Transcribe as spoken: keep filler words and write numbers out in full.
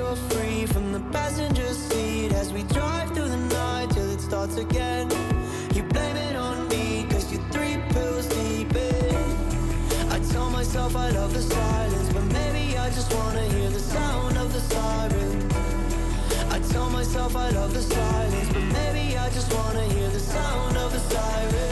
you're free from the passenger seat as we drive through the night till it starts again. You blame it on me cause you're three pills deep in. I tell myself I love the silence, but maybe I just wanna hear the sound of the sirens. I tell myself I love the silence, but maybe I just wanna hear the sound of the sirens.